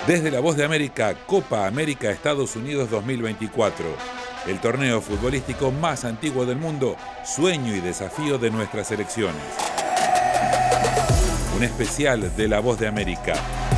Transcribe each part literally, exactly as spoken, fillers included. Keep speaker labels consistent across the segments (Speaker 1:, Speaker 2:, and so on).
Speaker 1: Desde La Voz de América, Copa América Estados Unidos dos mil veinticuatro. El torneo futbolístico más antiguo del mundo, sueño y desafío de nuestras selecciones. Un especial de La Voz de América.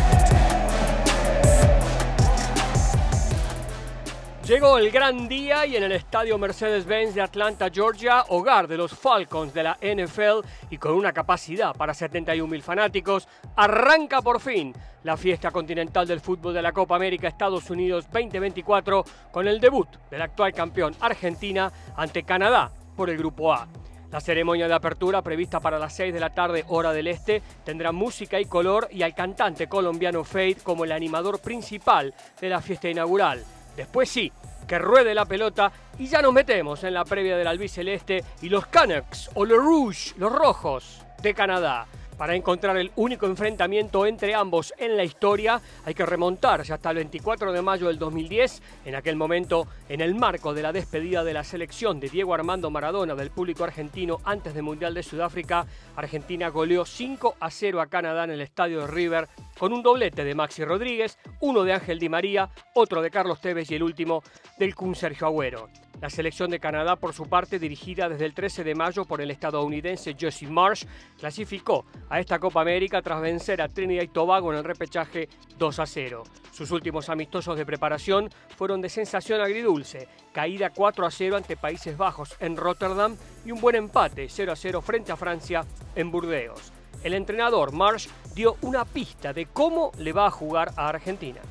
Speaker 2: Llegó el gran día y en el estadio Mercedes-Benz de Atlanta, Georgia, hogar de los Falcons de la N F L y con una capacidad para setenta y un mil fanáticos, arranca por fin la fiesta continental del fútbol de la Copa América Estados Unidos veinte veinticuatro con el debut del actual campeón Argentina ante Canadá por el Grupo A. La ceremonia de apertura, prevista para las seis de la tarde, hora del este, tendrá música y color y al cantante colombiano Fade como el animador principal de la fiesta inaugural. Después sí, que ruede la pelota y ya nos metemos en la previa del albiceleste y los Canucks o los Rouge, los rojos de Canadá. Para encontrar el único enfrentamiento entre ambos en la historia hay que remontarse hasta el veinticuatro de mayo del dos mil diez. En aquel momento, en el marco de la despedida de la selección de Diego Armando Maradona del público argentino antes del Mundial de Sudáfrica, Argentina goleó cinco a cero a Canadá en el estadio de River con un doblete de Maxi Rodríguez, uno de Ángel Di María, otro de Carlos Tevez y el último del Kun Sergio Agüero. La selección de Canadá, por su parte, dirigida desde el trece de mayo por el estadounidense Jesse Marsh, clasificó a esta Copa América tras vencer a Trinidad y Tobago en el repechaje dos a cero. Sus últimos amistosos de preparación fueron de sensación agridulce, caída cuatro a cero ante Países Bajos en Rotterdam y un buen empate cero a cero frente a Francia en Burdeos. El entrenador Marsh dio una pista de cómo le va a jugar a Argentina.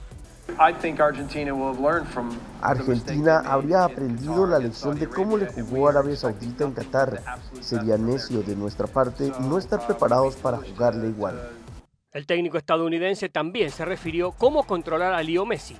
Speaker 3: Argentina habría aprendido la lección de cómo le jugó Arabia Saudita en Qatar. Sería necio de nuestra parte no estar preparados para jugarle igual.
Speaker 2: El técnico estadounidense también se refirió cómo controlar a Leo Messi.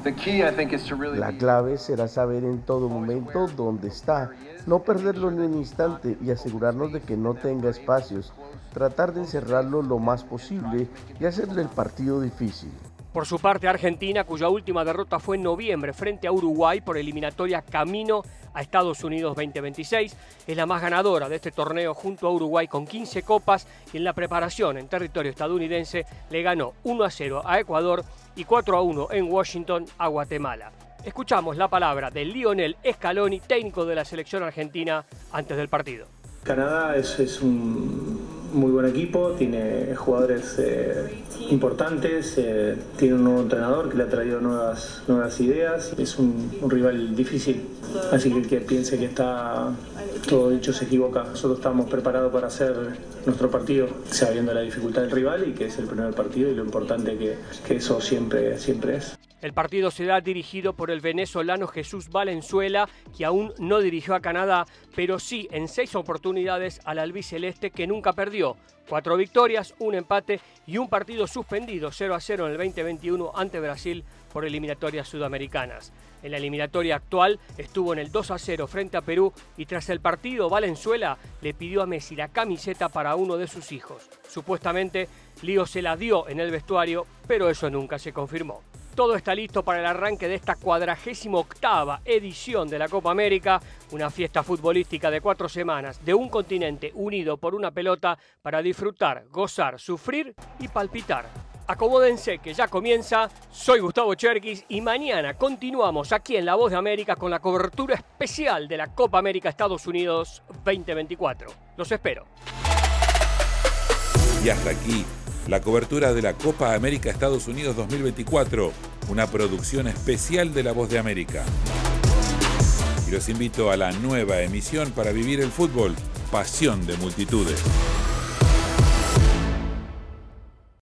Speaker 3: La clave será saber en todo momento dónde está, no perderlo en un instante y asegurarnos de que no tenga espacios, tratar de encerrarlo lo más posible y hacerle el partido difícil.
Speaker 2: Por su parte, Argentina, cuya última derrota fue en noviembre frente a Uruguay por eliminatoria camino a Estados Unidos veinte veintiséis, es la más ganadora de este torneo junto a Uruguay con quince copas y en la preparación en territorio estadounidense le ganó uno a cero a Ecuador y cuatro a uno en Washington a Guatemala. Escuchamos la palabra de Lionel Scaloni, técnico de la selección argentina, antes del partido.
Speaker 4: Canadá es, es un muy buen equipo, tiene jugadores eh, importantes, eh, tiene un nuevo entrenador que le ha traído nuevas, nuevas ideas, es un, un rival difícil, así que el que piense que está todo dicho se equivoca. Nosotros estamos preparados para hacer nuestro partido sabiendo la dificultad del rival y que es el primer partido y lo importante que, que eso siempre, siempre es.
Speaker 2: El partido será dirigido por el venezolano Jesús Valenzuela, que aún no dirigió a Canadá, pero sí en seis oportunidades al albiceleste que nunca perdió. Cuatro victorias, un empate y un partido suspendido cero a cero en el veinte veintiuno ante Brasil por eliminatorias sudamericanas. En la eliminatoria actual estuvo en el dos a cero frente a Perú y tras el partido Valenzuela le pidió a Messi la camiseta para uno de sus hijos. Supuestamente Lío se la dio en el vestuario, pero eso nunca se confirmó. Todo está listo para el arranque de esta cuadragésima octava edición de la Copa América, una fiesta futbolística de cuatro semanas de un continente unido por una pelota para disfrutar, gozar, sufrir y palpitar. Acomódense que ya comienza, soy Gustavo Cherkis y mañana continuamos aquí en La Voz de América con la cobertura especial de la Copa América Estados Unidos veinte veinticuatro. Los espero.
Speaker 1: Y hasta aquí la cobertura de la Copa América Estados Unidos dos mil veinticuatro, una producción especial de La Voz de América. Y los invito a la nueva emisión para vivir el fútbol, pasión de multitudes.